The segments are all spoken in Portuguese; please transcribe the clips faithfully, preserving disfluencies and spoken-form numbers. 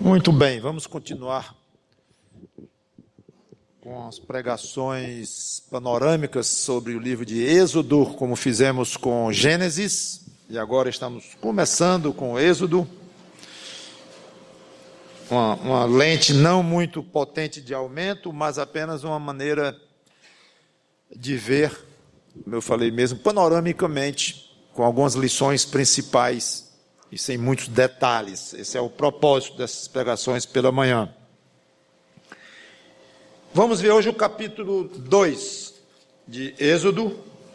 Muito bem, vamos continuar com as pregações panorâmicas sobre o livro de Êxodo, como fizemos com Gênesis, e agora estamos começando com Êxodo. Uma, uma lente não muito potente de aumento, mas apenas uma maneira de ver, como eu falei mesmo, panoramicamente, com algumas lições principais e sem muitos detalhes. Esse é o propósito dessas pregações pela manhã. Vamos ver hoje o capítulo dois de Êxodo.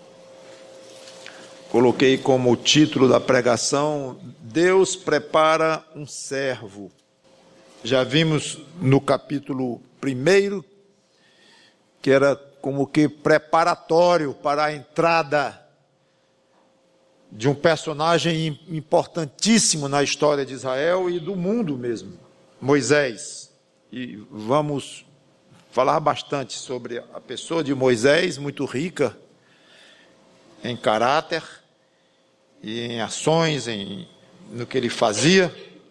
Coloquei como título da pregação: Deus prepara um servo. Já vimos no capítulo primeiro que era como que preparatório para a entrada de um personagem importantíssimo na história de Israel e do mundo mesmo, Moisés. E vamos falar bastante sobre a pessoa de Moisés, muito rica em caráter e em ações, em, no que ele fazia.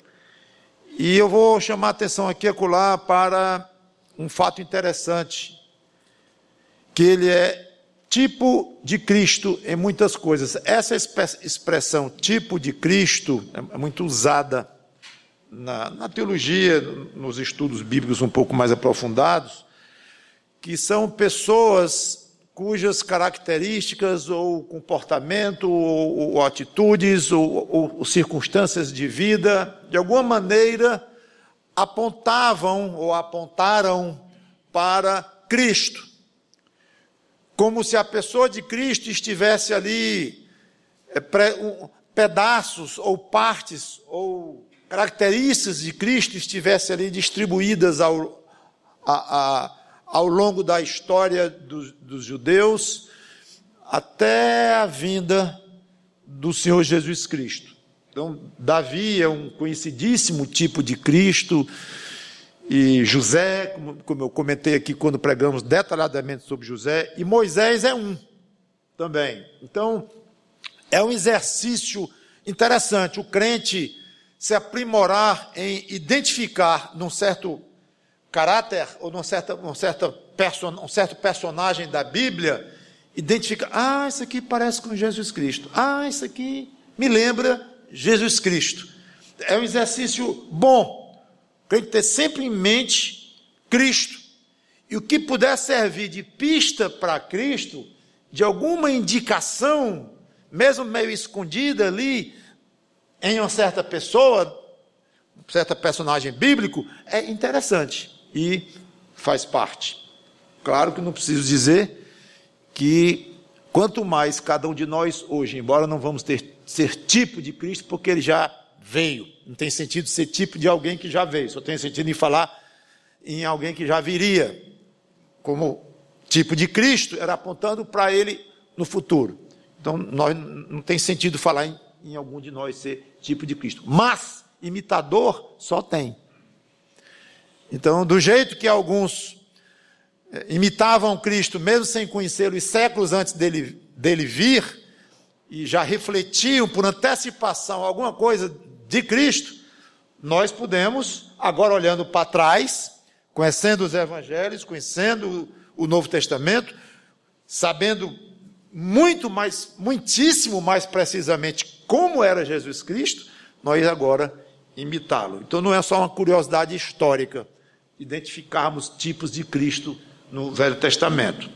E eu vou chamar a atenção aqui e acolá para um fato interessante, que ele é tipo de Cristo em muitas coisas. Essa expressão, tipo de Cristo, é muito usada na, na teologia, nos estudos bíblicos um pouco mais aprofundados, que são pessoas cujas características, ou comportamento, ou, ou atitudes, ou, ou, ou circunstâncias de vida, de alguma maneira, apontavam ou apontaram para Cristo. Como se a pessoa de Cristo estivesse ali, é, pre, um, pedaços ou partes ou características de Cristo estivessem ali distribuídas ao, a, a, ao longo da história dos, dos judeus, até a vinda do Senhor Jesus Cristo. Então, Davi é um conhecidíssimo tipo de Cristo, e José, como, como eu comentei aqui quando pregamos detalhadamente sobre José, e Moisés é um também. Então, é um exercício interessante, o crente se aprimorar em identificar num certo caráter, ou num certa, num certa person, um certo personagem da Bíblia, identificar, ah, isso aqui parece com Jesus Cristo, ah, isso aqui me lembra Jesus Cristo. É um exercício bom, tem que ter sempre em mente Cristo, e o que puder servir de pista para Cristo, de alguma indicação, mesmo meio escondida ali, em uma certa pessoa, um certo personagem bíblico, é interessante e faz parte. Claro que não preciso dizer que quanto mais cada um de nós hoje, embora não vamos ter, ser tipo de Cristo, porque ele já veio, não tem sentido ser tipo de alguém que já veio, só tem sentido em falar em alguém que já viria, como tipo de Cristo, era apontando para ele no futuro. Então, nós, não tem sentido falar em, em algum de nós ser tipo de Cristo, mas imitador só tem. Então, do jeito que alguns imitavam Cristo, mesmo sem conhecê-lo, e séculos antes dele, dele vir, e já refletiam por antecipação alguma coisa de Cristo, nós podemos, agora olhando para trás, conhecendo os evangelhos, conhecendo o Novo Testamento, sabendo muito mais, muitíssimo mais precisamente como era Jesus Cristo, nós agora imitá-lo. Então não é só uma curiosidade histórica, identificarmos tipos de Cristo no Velho Testamento.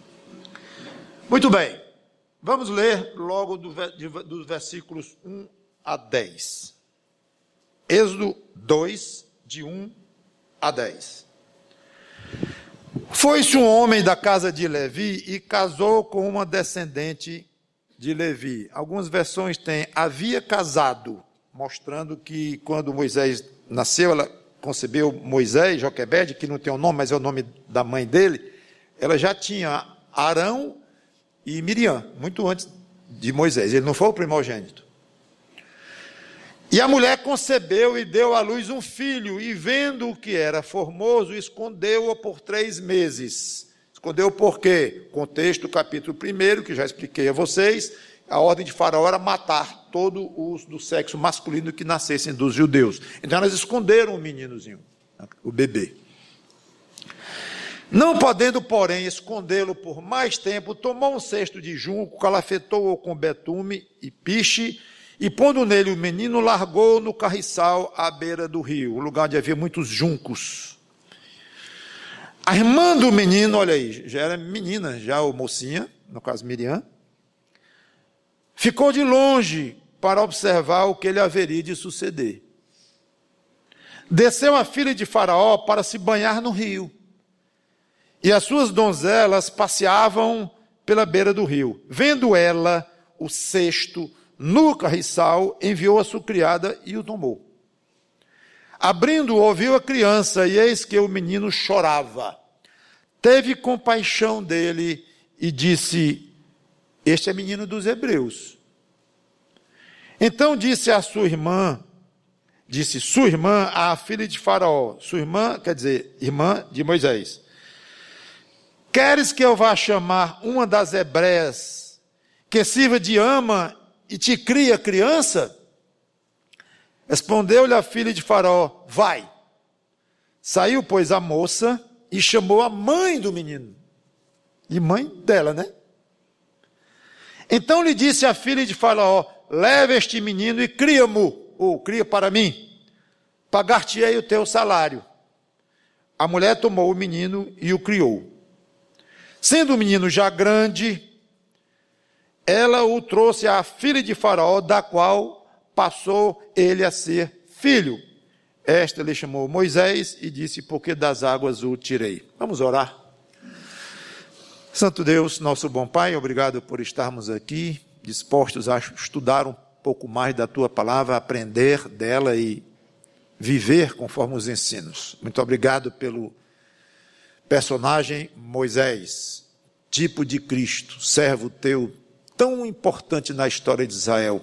Muito bem, vamos ler logo do, de, dos versículos um a dez. Êxodo dois, de um a dez. Foi-se um homem da casa de Levi e casou com uma descendente de Levi. Algumas versões têm havia casado, mostrando que quando Moisés nasceu, ela concebeu Moisés, Joquebede, que não tem o um nome, mas é o nome da mãe dele, ela já tinha Arão e Miriam, muito antes de Moisés. Ele não foi o primogênito. E a mulher concebeu e deu à luz um filho, e vendo o que era formoso, escondeu-o por três meses. Escondeu por quê? Contexto, capítulo primeiro, que já expliquei a vocês, a ordem de Faraó era matar todos os do sexo masculino que nascessem dos judeus. Então elas esconderam o meninozinho, o bebê. Não podendo, porém, escondê-lo por mais tempo, tomou um cesto de junco, calafetou-o com betume e piche, e pondo nele o menino, largou no carriçal à beira do rio, um lugar onde havia muitos juncos. A irmã do menino, olha aí, já era menina, já ou mocinha, no caso Miriam, ficou de longe para observar o que lhe haveria de suceder. Desceu a filha de Faraó para se banhar no rio, e as suas donzelas passeavam pela beira do rio. Vendo ela o cesto no carriçal, enviou a sua criada e o tomou. Abrindo, ouviu a criança, e eis que o menino chorava. Teve compaixão dele e disse: este é menino dos hebreus. Então disse a sua irmã, disse sua irmã à filha de Faraó, sua irmã, quer dizer, irmã de Moisés: queres que eu vá chamar uma das hebreias que sirva de ama e te crie a criança? Respondeu-lhe a filha de Faraó: vai. Saiu, pois, a moça e chamou a mãe do menino. E mãe dela, né? Então lhe disse a filha de Faraó: leva este menino e cria-mo, ou cria para mim, pagar-te-ei o teu salário. A mulher tomou o menino e o criou. Sendo o menino já grande, ela o trouxe à filha de Faraó, da qual passou ele a ser filho. Esta lhe chamou Moisés e disse: porque das águas o tirei. Vamos orar. Santo Deus, nosso bom Pai, obrigado por estarmos aqui, dispostos a estudar um pouco mais da Tua palavra, aprender dela e viver conforme os ensinos. Muito obrigado pelo personagem Moisés, tipo de Cristo, servo Teu, tão importante na história de Israel,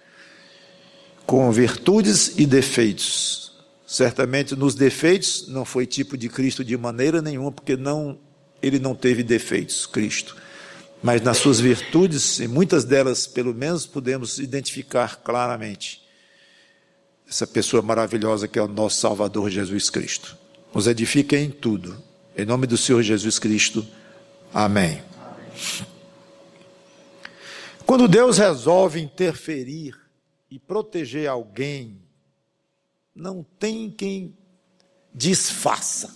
com virtudes e defeitos. Certamente nos defeitos não foi tipo de Cristo de maneira nenhuma, porque não, ele não teve defeitos, Cristo. Mas nas suas virtudes, e muitas delas pelo menos, podemos identificar claramente essa pessoa maravilhosa que é o nosso Salvador Jesus Cristo. Nos edifica em tudo. Em nome do Senhor Jesus Cristo. Amém. Amém. Quando Deus resolve interferir e proteger alguém, não tem quem desfaça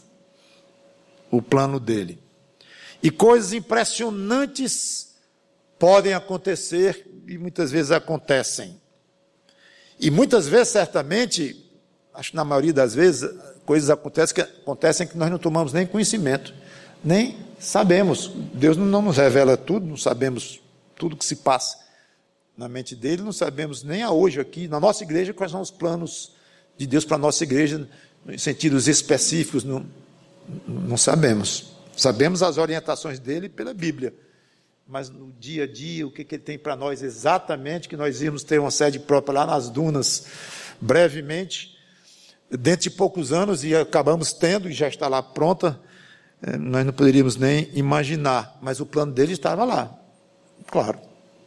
o plano dele. E coisas impressionantes podem acontecer, e muitas vezes acontecem. E muitas vezes, certamente, acho que na maioria das vezes, coisas acontecem que, acontecem que nós não tomamos nem conhecimento, nem sabemos. Deus não nos revela tudo, não sabemos tudo que se passa na mente dele, não sabemos nem a hoje aqui, na nossa igreja, quais são os planos de Deus para a nossa igreja, em sentidos específicos, não, não sabemos. Sabemos as orientações dele pela Bíblia, mas no dia a dia, o que, que ele tem para nós exatamente, que nós íamos ter uma sede própria lá nas dunas, brevemente, dentro de poucos anos, e acabamos tendo, e já está lá pronta, nós não poderíamos nem imaginar, mas o plano dele estava lá, claro.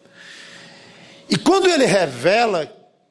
E quando ele revela,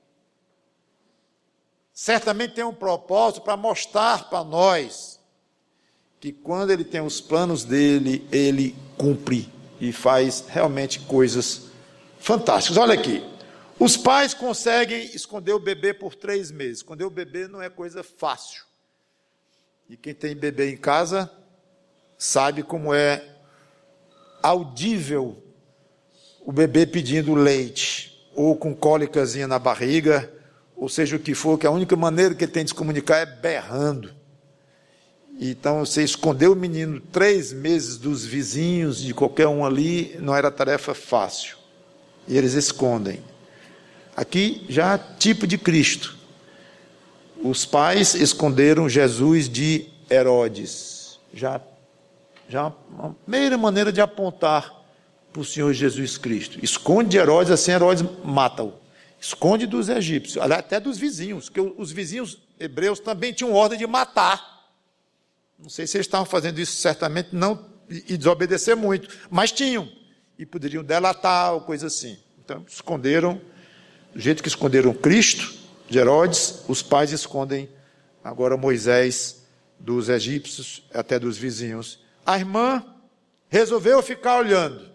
certamente tem um propósito para mostrar para nós que quando ele tem os planos dele, ele cumpre e faz realmente coisas fantásticas. Olha aqui, os pais conseguem esconder o bebê por três meses. Esconder o bebê não é coisa fácil. E quem tem bebê em casa sabe como é audível o bebê pedindo leite, ou com cólicazinha na barriga, ou seja o que for, que a única maneira que ele tem de se comunicar é berrando. Então, você esconder o menino três meses dos vizinhos, de qualquer um ali, não era tarefa fácil. E eles escondem. Aqui, já tipo de Cristo. Os pais esconderam Jesus de Herodes. Já, já uma primeira maneira de apontar para o Senhor Jesus Cristo. Esconde de Herodes, assim Herodes mata-o. Esconde dos egípcios, até dos vizinhos, que os vizinhos hebreus também tinham ordem de matar. Não sei se eles estavam fazendo isso, certamente não, e desobedecer muito, mas tinham, e poderiam delatar ou coisa assim. Então, esconderam, do jeito que esconderam Cristo de Herodes, os pais escondem agora Moisés dos egípcios, até dos vizinhos. A irmã resolveu ficar olhando.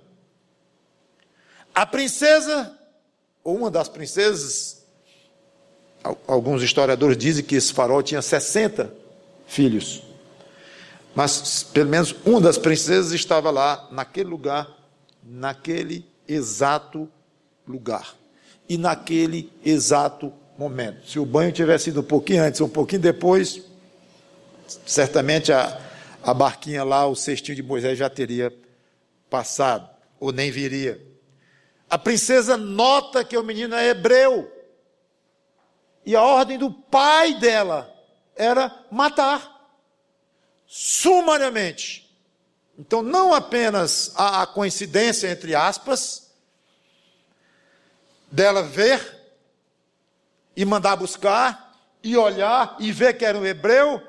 A princesa, ou uma das princesas, alguns historiadores dizem que esse faraó tinha sessenta filhos, mas pelo menos uma das princesas estava lá, naquele lugar, naquele exato lugar, e naquele exato momento. Se o banho tivesse sido um pouquinho antes, um pouquinho depois, certamente a, a barquinha lá, o cestinho de Moisés já teria passado, ou nem viria. A princesa nota que o menino é hebreu, e a ordem do pai dela era matar, sumariamente. Então, não apenas a, a coincidência, entre aspas, dela ver, e mandar buscar, e olhar, e ver que era um hebreu,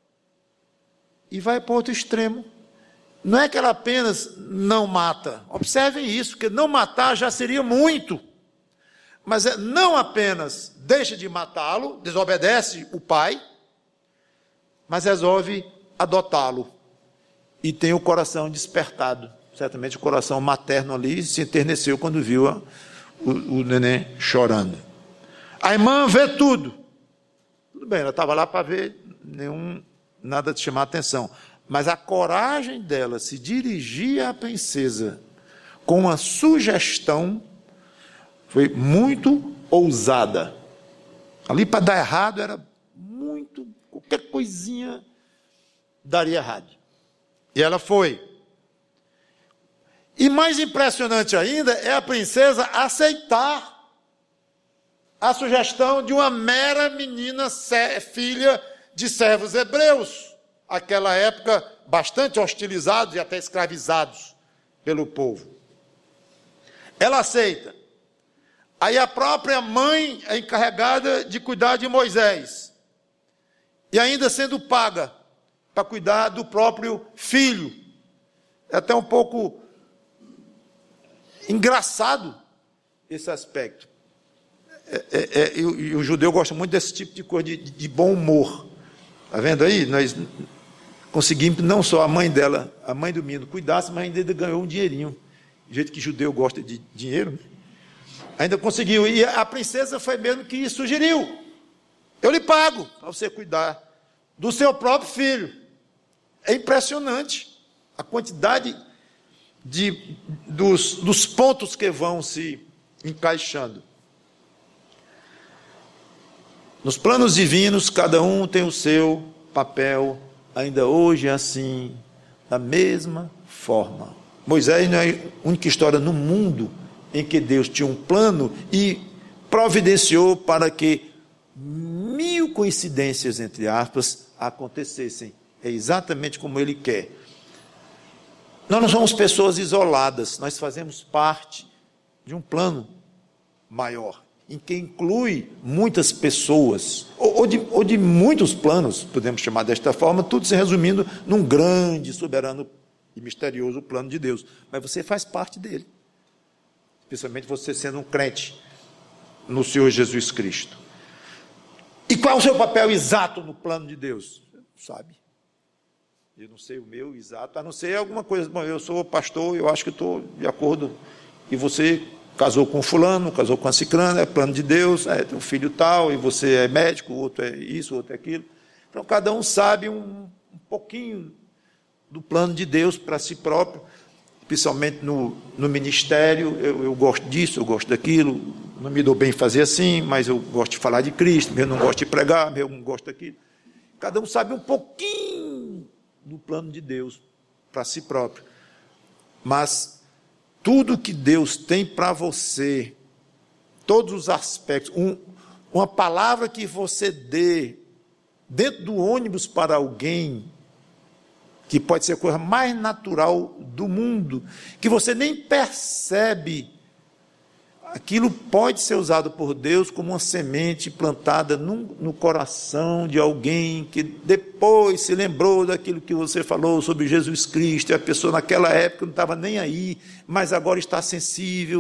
e vai para outro extremo. Não é que ela apenas não mata, observem isso, porque não matar já seria muito, mas é não apenas deixa de matá-lo, desobedece o pai, mas resolve adotá-lo, e tem o coração despertado, certamente o coração materno ali se enterneceu quando viu a, o, o neném chorando. A irmã vê tudo, tudo bem, ela estava lá para ver, nenhum, nada de chamar a atenção, mas a coragem dela se dirigir à princesa com uma sugestão foi muito ousada. Ali para dar errado era muito, qualquer coisinha daria errado. E ela foi. E mais impressionante ainda é a princesa aceitar a sugestão de uma mera menina filha de servos hebreus. Aquela época bastante hostilizados e até escravizados pelo povo. Ela aceita. Aí a própria mãe é encarregada de cuidar de Moisés. E ainda sendo paga para cuidar do próprio filho. É até um pouco engraçado esse aspecto. É, é, é, e, e o judeu gosta muito desse tipo de coisa, de, de bom humor. Está vendo aí? Nós conseguimos, não só a mãe dela, a mãe do menino, cuidasse, mas ainda ganhou um dinheirinho. Do jeito que judeu gosta de dinheiro, ainda conseguiu. E a princesa foi mesmo que sugeriu. Eu lhe pago para você cuidar do seu próprio filho. É impressionante a quantidade de, dos, dos pontos que vão se encaixando. Nos planos divinos, cada um tem o seu papel, ainda hoje é assim, da mesma forma. Moisés não é a única história no mundo em que Deus tinha um plano e providenciou para que mil coincidências, entre aspas, acontecessem. É exatamente como Ele quer. Nós não somos pessoas isoladas, nós fazemos parte de um plano maior, em que inclui muitas pessoas, ou, ou, de, ou de muitos planos, podemos chamar desta forma, tudo se resumindo num grande, soberano e misterioso plano de Deus. Mas você faz parte dele, especialmente você sendo um crente no Senhor Jesus Cristo. E qual é o seu papel exato no plano de Deus? Você não sabe. Eu não sei o meu exato, a não ser alguma coisa. Bom, eu sou pastor, eu acho que estou de acordo. E você casou com fulano, casou com a cicrana, é plano de Deus, é, tem um filho tal, e você é médico, o outro é isso, o outro é aquilo. Então, cada um sabe um, um pouquinho do plano de Deus para si próprio, especialmente no, no ministério. Eu, eu gosto disso, eu gosto daquilo, não me dou bem em fazer assim, mas eu gosto de falar de Cristo, eu não gosto de pregar, eu não gosto daquilo. Cada um sabe um pouquinho do plano de Deus para si próprio. Mas tudo que Deus tem para você, todos os aspectos, um, uma palavra que você dê dentro do ônibus para alguém, que pode ser a coisa mais natural do mundo, que você nem percebe, aquilo pode ser usado por Deus como uma semente plantada no, no coração de alguém que depois se lembrou daquilo que você falou sobre Jesus Cristo, e a pessoa naquela época não estava nem aí, mas agora está sensível,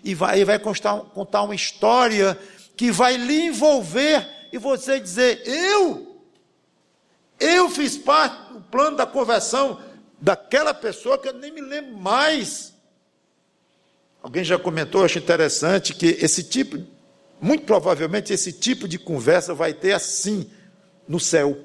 e vai, e vai contar, contar uma história que vai lhe envolver e você dizer, eu, eu fiz parte do plano da conversão daquela pessoa que eu nem me lembro mais. Alguém já comentou, acho interessante, que esse tipo, muito provavelmente esse tipo de conversa vai ter assim no céu.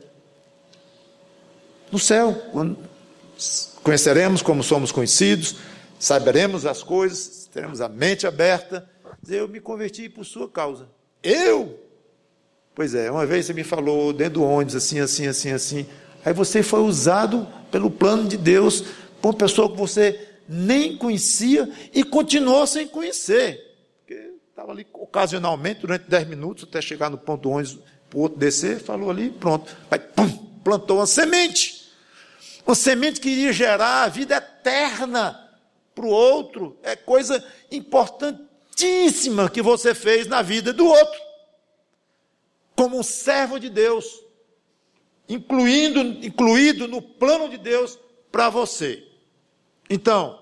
No céu, quando conheceremos como somos conhecidos, saberemos as coisas, teremos a mente aberta, dizer, eu me converti por sua causa. Eu? Pois é, uma vez você me falou dentro do ônibus, assim, assim, assim, assim, aí você foi usado pelo plano de Deus, por uma pessoa que você nem conhecia e continuou sem conhecer, porque estava ali ocasionalmente, durante dez minutos, até chegar no ponto do ônibus, para o outro descer, falou ali, pronto, aí pum, plantou uma semente, uma semente que iria gerar a vida eterna para o outro, é coisa importantíssima que você fez na vida do outro, como um servo de Deus, incluindo, incluído no plano de Deus para você. Então,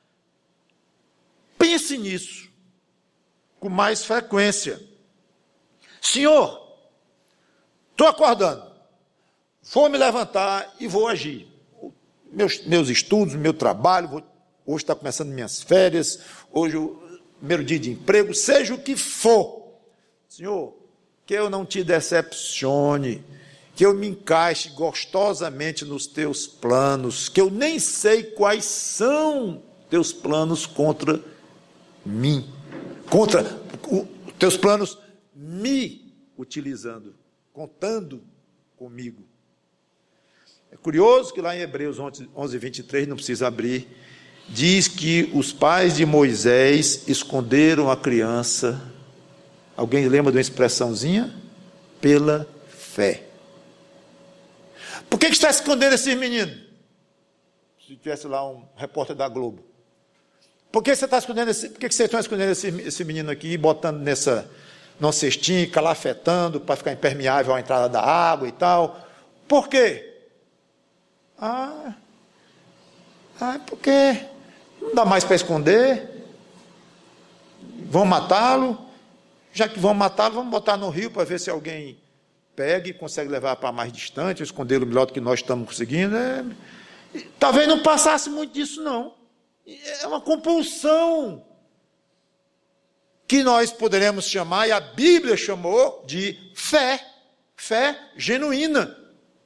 pense nisso com mais frequência. Senhor, estou acordando, vou me levantar e vou agir. Meus, meus estudos, meu trabalho, vou, hoje está começando minhas férias, hoje o primeiro dia de emprego, seja o que for. Senhor, que eu não te decepcione, que eu me encaixe gostosamente nos teus planos, que eu nem sei quais são teus planos contra mim, contra os teus planos me utilizando, contando comigo. É curioso que lá em Hebreus onze, vinte e três, não precisa abrir, diz que os pais de Moisés esconderam a criança. Alguém lembra de uma expressãozinha? Pela fé. Por que, que está escondendo esses meninos? Se tivesse lá um repórter da Globo. Por que você está escondendo esse, por que, que vocês estão escondendo esse, esse menino aqui, botando nessa, numa cestinha, calafetando, para ficar impermeável à entrada da água e tal? Por quê? Ah, ah porque não dá mais para esconder. Vão matá-lo. Já que vão matá-lo, vamos botar no rio para ver se alguém pega e consegue levar para mais distante, ou escondê-lo melhor do que nós estamos conseguindo. É... Talvez não passasse muito disso, não. É uma compulsão que nós poderemos chamar, e a Bíblia chamou de fé, fé genuína.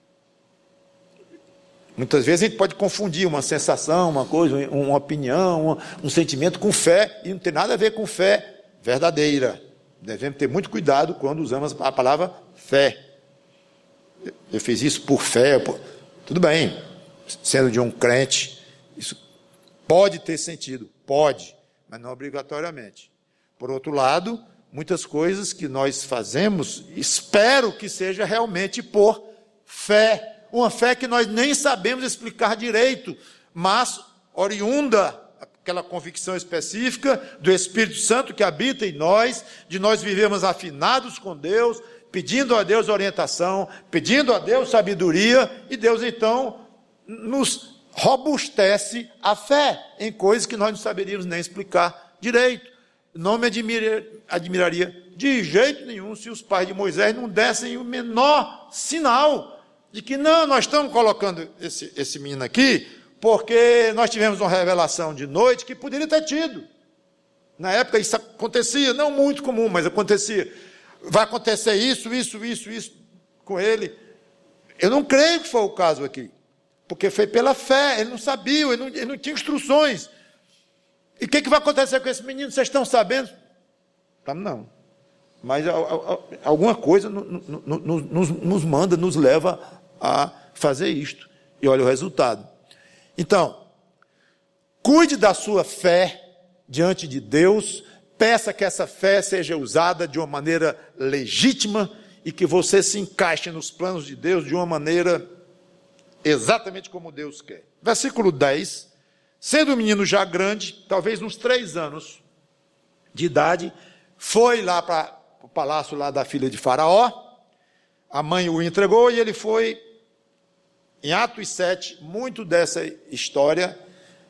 Muitas vezes a gente pode confundir uma sensação, uma coisa, uma opinião, um sentimento com fé, e não tem nada a ver com fé verdadeira. Devemos ter muito cuidado quando usamos a palavra fé. Eu fiz isso por fé, por... tudo bem, sendo de um crente, isso pode ter sentido, pode, mas não obrigatoriamente. Por outro lado, muitas coisas que nós fazemos, espero que seja realmente por fé, uma fé que nós nem sabemos explicar direito, mas oriunda aquela convicção específica do Espírito Santo que habita em nós, de nós vivermos afinados com Deus, pedindo a Deus orientação, pedindo a Deus sabedoria, e Deus então nos robustece a fé em coisas que nós não saberíamos nem explicar direito. Não me admira, admiraria de jeito nenhum se os pais de Moisés não dessem o menor sinal de que não, nós estamos colocando esse, esse menino aqui porque nós tivemos uma revelação de noite que poderia ter tido. Na época isso acontecia, não muito comum, mas acontecia. Vai acontecer isso, isso, isso, isso com ele. Eu não creio que foi o caso aqui, porque foi pela fé, ele não sabia, ele não, ele não tinha instruções. E o que, que vai acontecer com esse menino? Vocês estão sabendo? Não. Mas alguma coisa nos, nos manda, nos leva a fazer isto. E olha o resultado. Então, cuide da sua fé diante de Deus, peça que essa fé seja usada de uma maneira legítima e que você se encaixe nos planos de Deus de uma maneira exatamente como Deus quer. Versículo dez, sendo o menino já grande, talvez uns três anos de idade, foi lá para o palácio lá da filha de Faraó, a mãe o entregou e ele foi. Em Atos sete, muito dessa história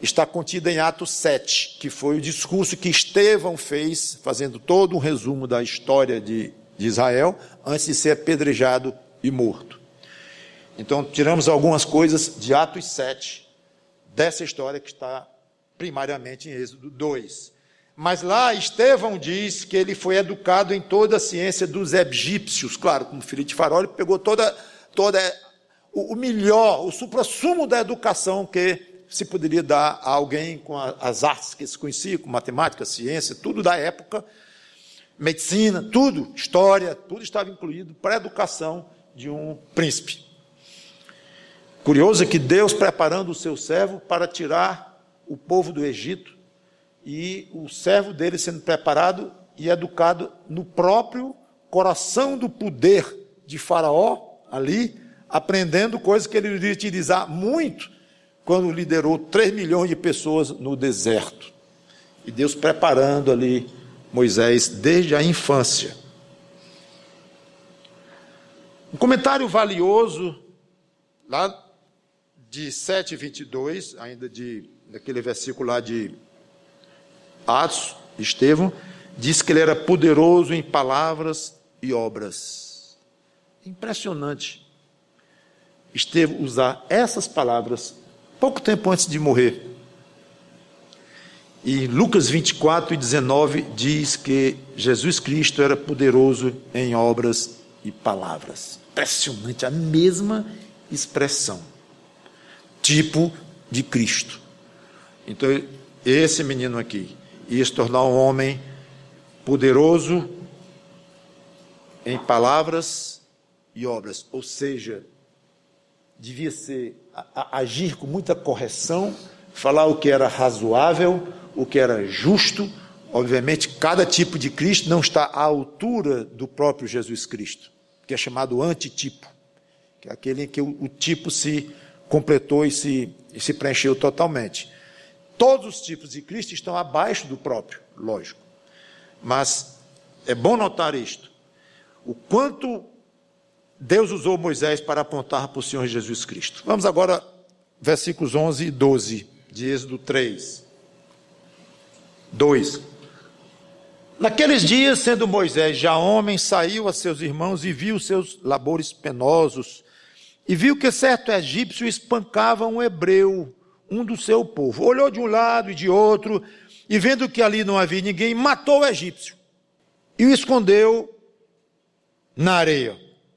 está contida em Atos sete, que foi o discurso que Estevão fez, fazendo todo um resumo da história de, de Israel, antes de ser apedrejado e morto. Então, tiramos algumas coisas de Atos sete, dessa história que está primariamente em Êxodo dois. Mas lá, Estevão diz que ele foi educado em toda a ciência dos egípcios. Claro, como filho de Faraó, ele pegou toda, toda o, o melhor, o suprassumo da educação que se poderia dar a alguém com a, as artes que se conhecia, com matemática, ciência, tudo da época, medicina, tudo, história, tudo estava incluído para a educação de um príncipe. Curioso é que Deus preparando o seu servo para tirar o povo do Egito, e o servo dele sendo preparado e educado no próprio coração do poder de Faraó, ali, aprendendo coisas que ele iria utilizar muito quando liderou três milhões de pessoas no deserto. E Deus preparando ali Moisés desde a infância. Um comentário valioso, lá de sete, vinte e dois, ainda de, daquele versículo lá de Atos, Estevão, diz que ele era poderoso em palavras e obras. Impressionante. Estevão usar essas palavras pouco tempo antes de morrer. E Lucas vinte e quatro e dezenove diz que Jesus Cristo era poderoso em obras e palavras. Impressionante, a mesma expressão. Tipo de Cristo. Então, esse menino aqui ia se tornar um homem poderoso em palavras e obras, ou seja, devia ser, a, a, agir com muita correção, falar o que era razoável, o que era justo. Obviamente, cada tipo de Cristo não está à altura do próprio Jesus Cristo, que é chamado antitipo, que é aquele em que o, o tipo se completou e se, e se preencheu totalmente. Todos os tipos de Cristo estão abaixo do próprio, lógico. Mas é bom notar isto. O quanto Deus usou Moisés para apontar para o Senhor Jesus Cristo. Vamos agora, versículos onze e doze, de Êxodo três. dois. Naqueles dias, sendo Moisés já homem, saiu a seus irmãos e viu seus labores penosos, e viu que certo egípcio espancava um hebreu, um do seu povo. Olhou de um lado e de outro, e vendo que ali não havia ninguém, matou o egípcio e o escondeu na areia.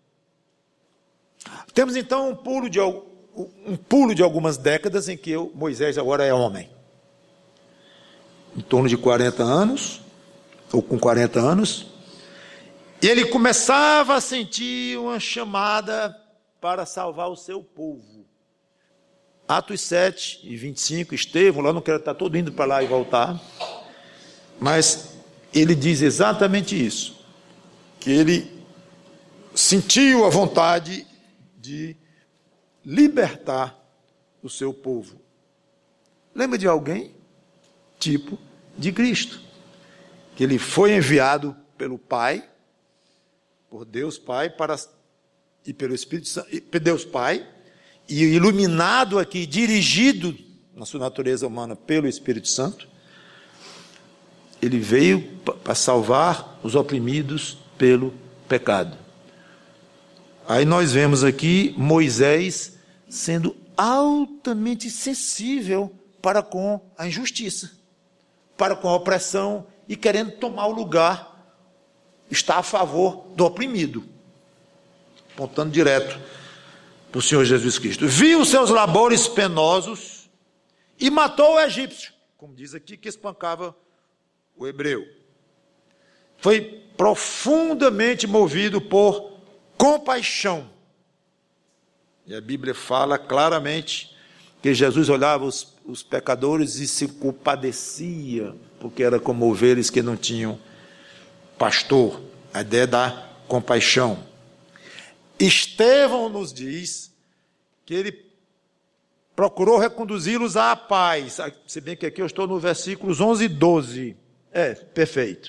Temos então um pulo de, um pulo de algumas décadas em que Moisés agora é homem. Em torno de quarenta anos, ou com quarenta anos, e ele começava a sentir uma chamada para salvar o seu povo. Atos sete e vinte e cinco, Estevão, lá não quero estar todo indo para lá e voltar, mas ele diz exatamente isso, que ele sentiu a vontade de libertar o seu povo. Lembra de alguém? Tipo de Cristo, que ele foi enviado pelo Pai, por Deus Pai, para, e pelo Espírito Santo, Deus Pai, e iluminado aqui, dirigido na sua natureza humana pelo Espírito Santo, ele veio para salvar os oprimidos pelo pecado. Aí nós vemos aqui Moisés sendo altamente sensível para com a injustiça, para com a opressão, e querendo tomar o lugar, está a favor do oprimido, apontando direto para o Senhor Jesus Cristo. Viu seus labores penosos e matou o egípcio, como diz aqui, que espancava o hebreu. Foi profundamente movido por compaixão. E a Bíblia fala claramente que Jesus olhava os, os pecadores e se compadecia, porque era como ovelhas que não tinham pastor. A ideia da compaixão. Estevão nos diz que ele procurou reconduzi-los à paz. Se bem que aqui eu estou no versículos onze e doze. É, perfeito.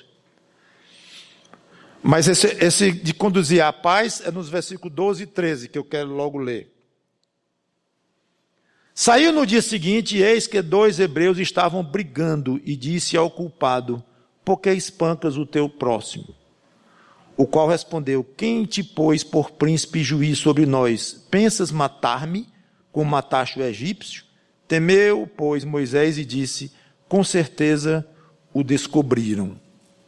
Mas esse, esse de conduzir à paz é nos versículos doze e treze, que eu quero logo ler. Saiu no dia seguinte, e eis que dois hebreus estavam brigando, e disse ao culpado: por que espancas o teu próximo? O qual respondeu: quem te pôs por príncipe e juiz sobre nós? Pensas matar-me, como mataste o egípcio? Temeu, pois, Moisés e disse: com certeza o descobriram.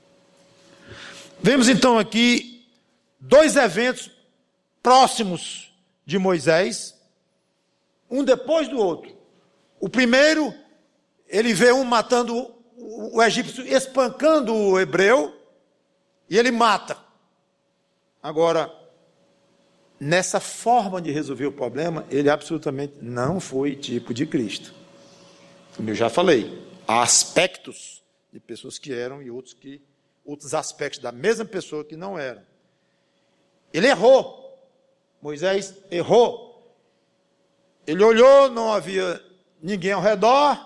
Vemos então aqui dois eventos próximos de Moisés, um depois do outro. O primeiro, ele vê um matando o egípcio, espancando o hebreu, e ele mata. Agora, nessa forma de resolver o problema, ele absolutamente não foi tipo de Cristo. Como eu já falei, há aspectos de pessoas que eram e outros, que, outros aspectos da mesma pessoa que não eram. Ele errou. Moisés errou. Ele olhou, não havia ninguém ao redor,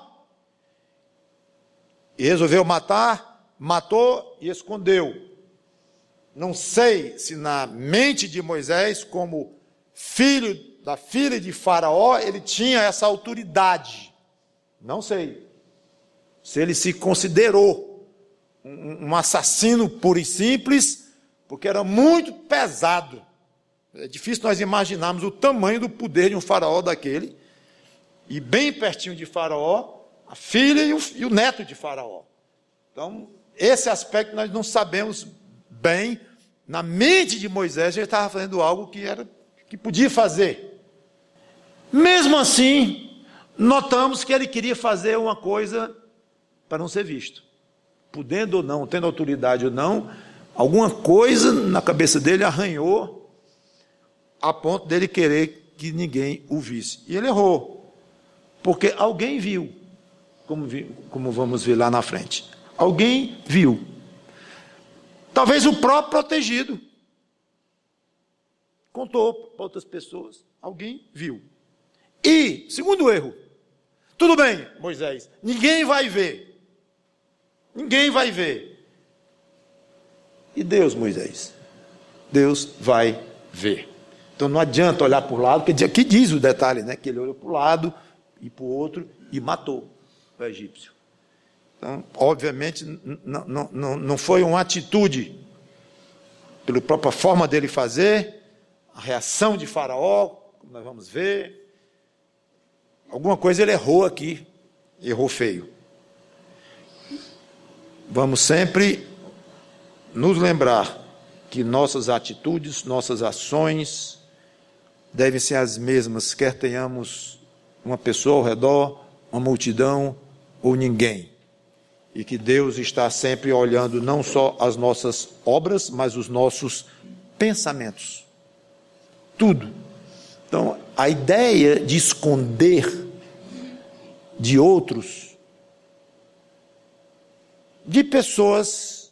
e resolveu matar, matou e escondeu. Não sei se na mente de Moisés, como filho da filha de Faraó, ele tinha essa autoridade. Não sei. Se ele se considerou um, um assassino puro e simples, porque era muito pesado. É difícil nós imaginarmos o tamanho do poder de um faraó daquele, e bem pertinho de Faraó, a filha e o, e o neto de Faraó. Então, esse aspecto nós não sabemos bem. Na mente de Moisés, ele estava fazendo algo que, era, que podia fazer. Mesmo assim, notamos que ele queria fazer uma coisa para não ser visto. Podendo ou não, tendo autoridade ou não, alguma coisa na cabeça dele arranhou a ponto dele querer que ninguém o visse. E ele errou, porque alguém viu, como, vi, como vamos ver lá na frente. Alguém viu. Talvez o próprio protegido contou para outras pessoas. Alguém viu. E, segundo erro, tudo bem, Moisés, ninguém vai ver. Ninguém vai ver. E Deus, Moisés? Deus vai ver. Então não adianta olhar para o lado, porque aqui diz o detalhe, né? Que ele olhou para o lado e para o outro e matou o egípcio. Então, obviamente, não, não, não, não foi uma atitude, pela própria forma dele fazer, a reação de Faraó, como nós vamos ver. Alguma coisa ele errou aqui, errou feio. Vamos sempre nos lembrar que nossas atitudes, nossas ações devem ser as mesmas, quer tenhamos uma pessoa ao redor, uma multidão ou ninguém. E que Deus está sempre olhando não só as nossas obras, mas os nossos pensamentos. Tudo. Então, a ideia de esconder de outros, de pessoas,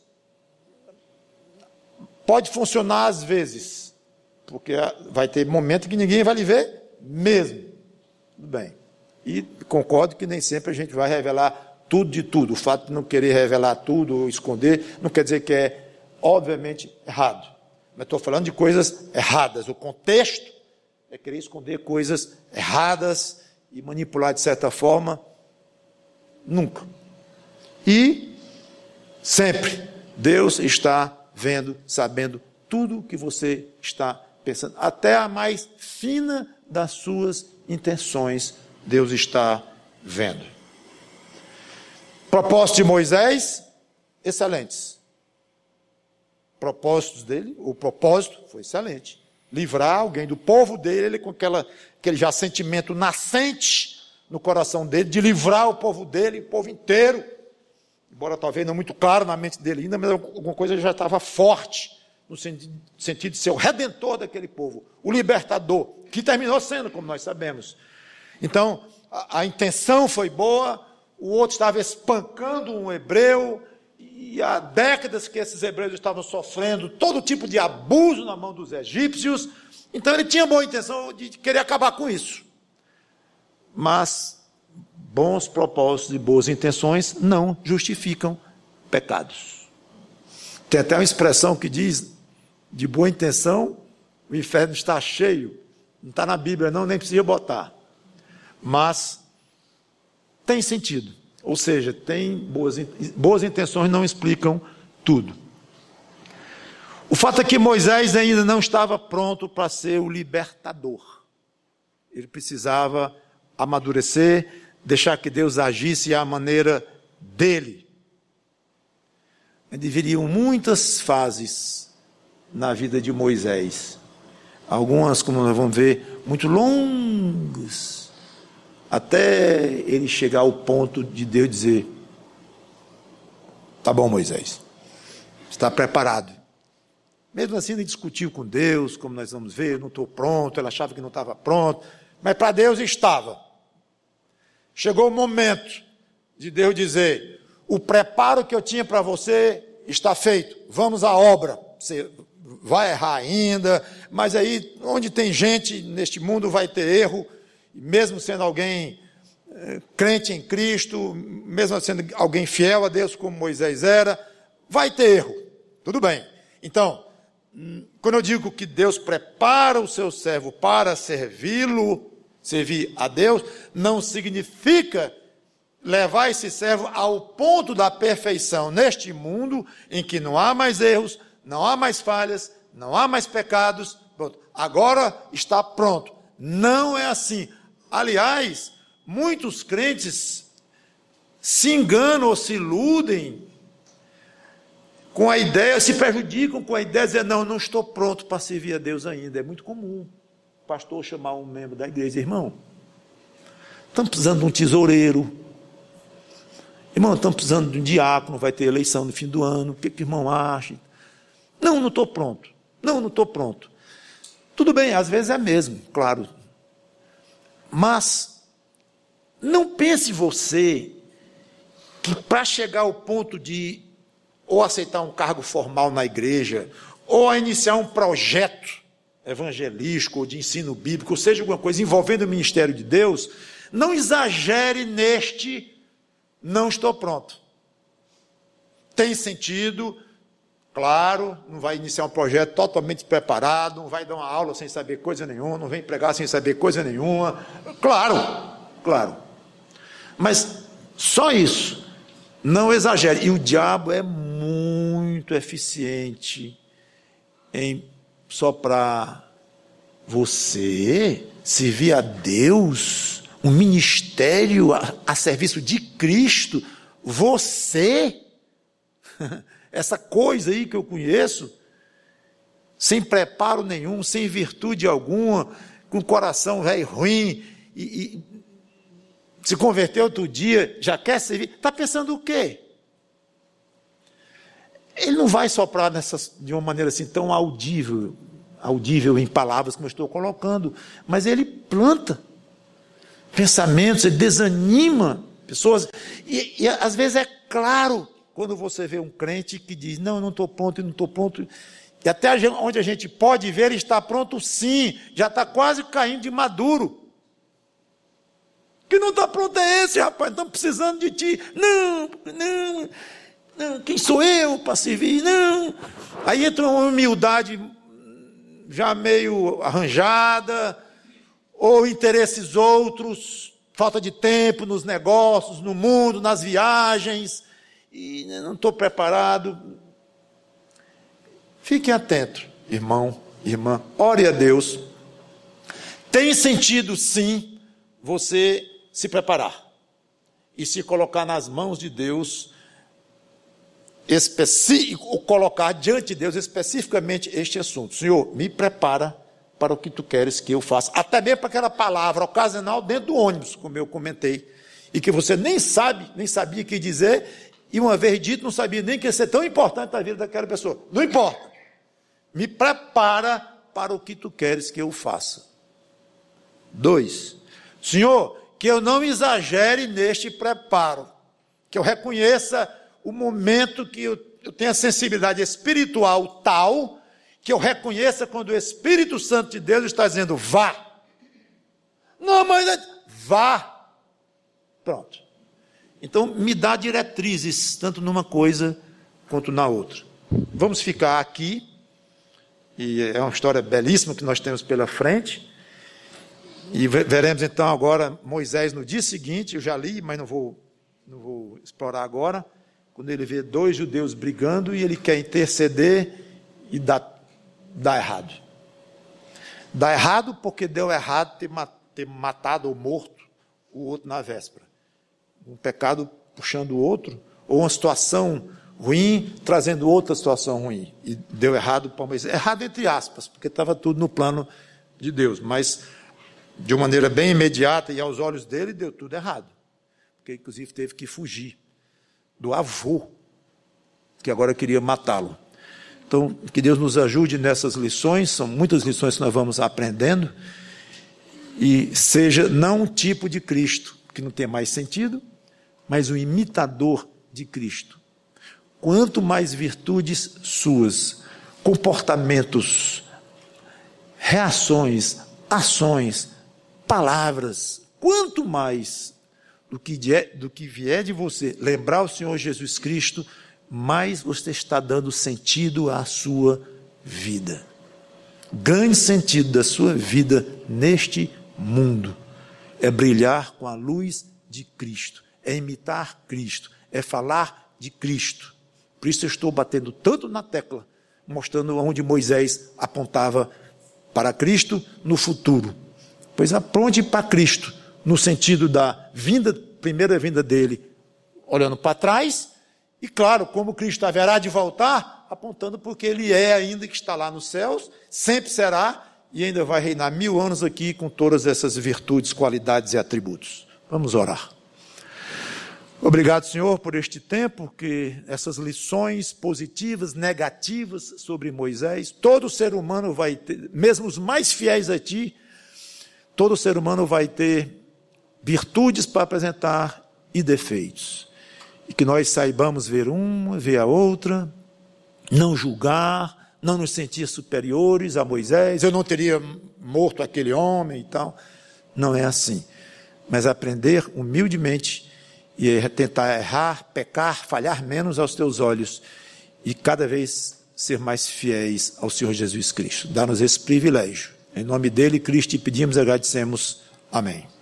pode funcionar às vezes, porque vai ter momento que ninguém vai lhe ver mesmo. Tudo bem. E concordo que nem sempre a gente vai revelar tudo de tudo. O fato de não querer revelar tudo ou esconder não quer dizer que é, obviamente, errado. Mas estou falando de coisas erradas. O contexto é querer esconder coisas erradas e manipular de certa forma. Nunca. E sempre Deus está vendo, sabendo tudo o que você está pensando. Até a mais fina das suas intenções, Deus está vendo. Propósitos de Moisés, excelentes. Propósitos dele, o propósito foi excelente. Livrar alguém do povo dele, ele, com aquela, aquele já sentimento nascente no coração dele, de livrar o povo dele, o povo inteiro. Embora talvez não muito claro na mente dele ainda, mas alguma coisa já estava forte, no sentido de ser o redentor daquele povo, o libertador, que terminou sendo, como nós sabemos. Então, a, a intenção foi boa. O outro estava espancando um hebreu, e há décadas que esses hebreus estavam sofrendo todo tipo de abuso na mão dos egípcios. Então ele tinha boa intenção de querer acabar com isso. Mas bons propósitos e boas intenções não justificam pecados. Tem até uma expressão que diz, de boa intenção, o inferno está cheio. Não está na Bíblia não, nem precisa botar. mas tem sentido. Ou seja, tem boas, boas intenções não explicam tudo. O fato é que Moisés ainda não estava pronto para ser o libertador. Ele precisava amadurecer, deixar que Deus agisse à maneira dele. Deveriam muitas fases na vida de Moisés. Algumas, como nós vamos ver, muito longas, até ele chegar ao ponto de Deus dizer: tá bom, Moisés, está preparado. Mesmo assim, ele discutiu com Deus, como nós vamos ver: eu não estou pronto. Ele achava que não estava pronto, mas para Deus estava. Chegou o momento de Deus dizer: o preparo que eu tinha para você está feito, vamos à obra. Você vai errar ainda, mas aí onde tem gente neste mundo vai ter erro, mesmo sendo alguém é, crente em Cristo, mesmo sendo alguém fiel a Deus como Moisés era, vai ter erro, tudo bem. Então, quando eu digo que Deus prepara o seu servo para servi-lo, servir a Deus, não significa levar esse servo ao ponto da perfeição neste mundo, em que não há mais erros, não há mais falhas, não há mais pecados, pronto, agora está pronto. Não é assim. Aliás, muitos crentes se enganam ou se iludem com a ideia, se prejudicam com a ideia de dizer: não, não estou pronto para servir a Deus ainda. É muito comum o pastor chamar um membro da igreja: irmão, estamos precisando de um tesoureiro. Irmão, estamos precisando de um diácono, vai ter eleição no fim do ano, o que, que o irmão acha? Não, não estou pronto. Não, não estou pronto. Tudo bem, às vezes é mesmo, claro. Mas não pense você que para chegar ao ponto de ou aceitar um cargo formal na igreja, ou a iniciar um projeto evangelístico ou de ensino bíblico, ou seja, alguma coisa envolvendo o ministério de Deus, não exagere neste não estou pronto. Tem sentido, claro, não vai iniciar um projeto totalmente preparado, não vai dar uma aula sem saber coisa nenhuma, não vem pregar sem saber coisa nenhuma, claro, claro. Mas só isso, não exagere. E o diabo é muito eficiente em soprar você servir a Deus, um ministério a, a serviço de Cristo, você, essa coisa aí que eu conheço, sem preparo nenhum, sem virtude alguma, com o coração velho ruim, e, e se converteu outro dia, já quer servir, está pensando o quê? Ele não vai soprar nessas, de uma maneira assim tão audível, audível em palavras como eu estou colocando, mas ele planta pensamentos, ele desanima pessoas, e, e às vezes é claro, quando você vê um crente que diz: não, eu não estou pronto, eu não estou pronto, e até onde a gente pode ver, ele está pronto sim, já está quase caindo de maduro. Que não está pronto é esse, rapaz, estamos precisando de ti. Não, não, não, quem sou eu para servir? Não. Aí entra uma humildade já meio arranjada, ou interesses outros, falta de tempo nos negócios, no mundo, nas viagens, e não estou preparado. Fiquem atentos, irmão, irmã, ore a Deus. Tem sentido, sim, você se preparar e se colocar nas mãos de Deus, específico, colocar diante de Deus especificamente este assunto: Senhor, me prepara para o que tu queres que eu faça, até mesmo para aquela palavra ocasional dentro do ônibus, como eu comentei, e que você nem sabe, nem sabia o que dizer, e uma vez dito, não sabia nem que ia ser tão importante na vida daquela pessoa. Não importa, me prepara para o que tu queres que eu faça. Dois, Senhor, que eu não exagere neste preparo, que eu reconheça o momento que eu, eu tenho a sensibilidade espiritual tal, que eu reconheça quando o Espírito Santo de Deus está dizendo: vá. Não, mas vá. Pronto. Então, me dá diretrizes, tanto numa coisa quanto na outra. Vamos ficar aqui, e é uma história belíssima que nós temos pela frente. E veremos então agora Moisés no dia seguinte, eu já li, mas não vou, não vou explorar agora, quando ele vê dois judeus brigando e ele quer interceder e dá, dá errado. Dá errado porque deu errado ter, ter matado ou morto o outro na véspera. Um pecado puxando o outro, ou uma situação ruim trazendo outra situação ruim. E deu errado para Moisés. Errado entre aspas, porque estava tudo no plano de Deus, mas de uma maneira bem imediata e aos olhos dele deu tudo errado. Porque inclusive teve que fugir do avô, que agora queria matá-lo. Então, que Deus nos ajude nessas lições, são muitas lições que nós vamos aprendendo, e seja não um tipo de Cristo, que não tem mais sentido, mas um imitador de Cristo. Quanto mais virtudes suas, comportamentos, reações, ações, palavras, quanto mais do que, de, do que vier de você lembrar o Senhor Jesus Cristo, mais você está dando sentido à sua vida. Grande sentido da sua vida neste mundo é brilhar com a luz de Cristo, é imitar Cristo, é falar de Cristo. Por isso eu estou batendo tanto na tecla, mostrando onde Moisés apontava para Cristo no futuro. Pois aponte para Cristo, no sentido da vinda, primeira vinda dele, olhando para trás, e claro, como Cristo haverá de voltar, apontando porque ele é ainda que está lá nos céus, sempre será, e ainda vai reinar mil anos aqui com todas essas virtudes, qualidades e atributos. Vamos orar. Obrigado, Senhor, por este tempo, que essas lições positivas, negativas sobre Moisés, todo ser humano vai ter, mesmo os mais fiéis a Ti, todo ser humano vai ter virtudes para apresentar e defeitos. E que nós saibamos ver uma, ver a outra, não julgar, não nos sentir superiores a Moisés, eu não teria morto aquele homem e tal. Não é assim. Mas aprender humildemente e tentar errar, pecar, falhar menos aos teus olhos e cada vez ser mais fiéis ao Senhor Jesus Cristo. Dá-nos esse privilégio. Em nome dele, Cristo, te pedimos e agradecemos. Amém.